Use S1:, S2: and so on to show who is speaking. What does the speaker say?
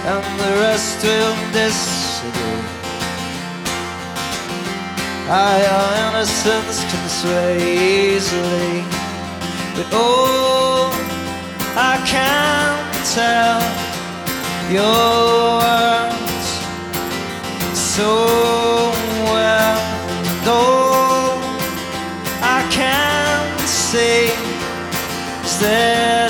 S1: and the rest will disagree. Your innocence can sway easily, but oh, I can't tell your words so well. And oh, I can't say is there